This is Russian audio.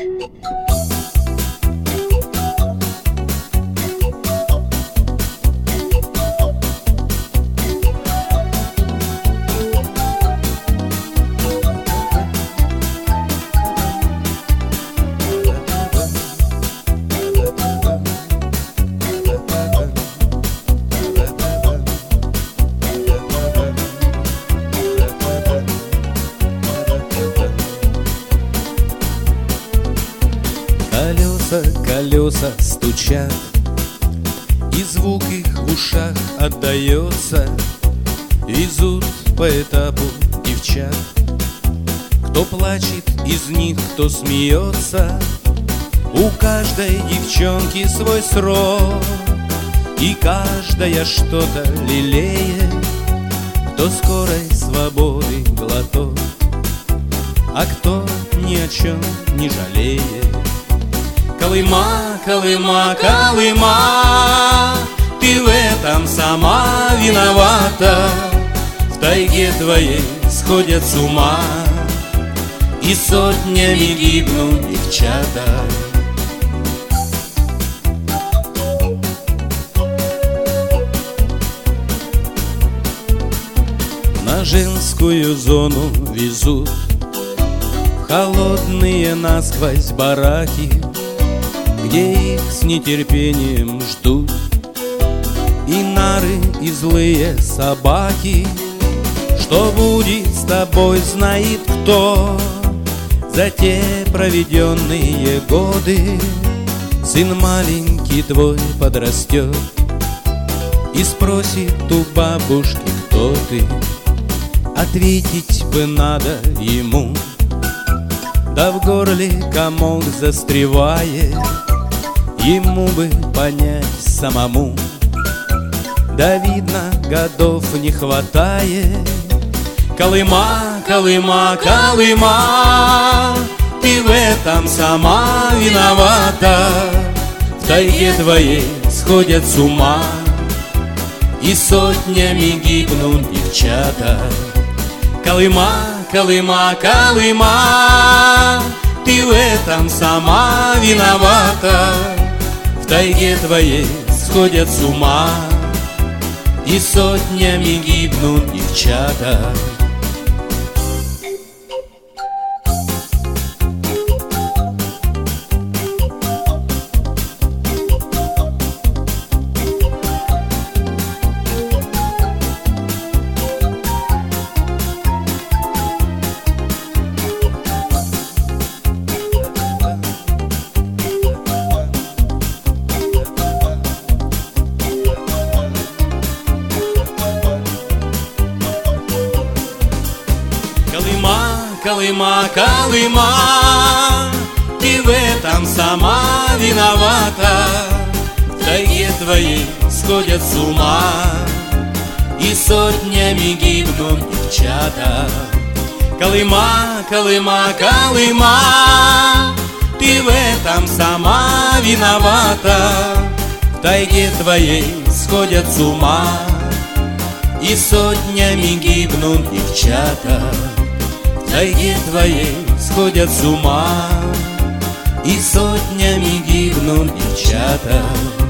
Колеса стучат, и звук их в ушах отдается. Везут по этапу девчат, кто плачет из них, кто смеется. У каждой девчонки свой срок, и каждая что-то лелеет. Кто скорой свободы глоток, а кто ни о чем не жалеет. Колыма, Колыма, Колыма, ты в этом сама виновата. В тайге твоей сходят с ума, и сотнями гибнут девчата. На женскую зону везут в холодные насквозь бараки, где их с нетерпением ждут и нары, и злые собаки. Что будет с тобой, знает кто. За те проведенные годы сын маленький твой подрастет и спросит у бабушки, кто ты. Ответить бы надо ему, да в горле комок застревает. Ему бы понять самому, да видно, годов не хватает. Колыма, Колыма, Колыма, ты в этом сама виновата. В тайге твоей сходят с ума, и сотнями гибнут девчата. Колыма, Колыма, Колыма, ты в этом сама виновата. В тайге твоей сходят с ума, и сотнями гибнут девчата. Колыма, Колыма, ты в этом сама виновата. В тайге твоей сходят с ума, и сотнями гибнут девчата. Колыма, Колыма, Колыма, ты в этом сама виновата. В тайге твоей сходят с ума, и сотнями гибнут девчата. В тайге твоей сходят с ума, и сотнями гибнут девчата.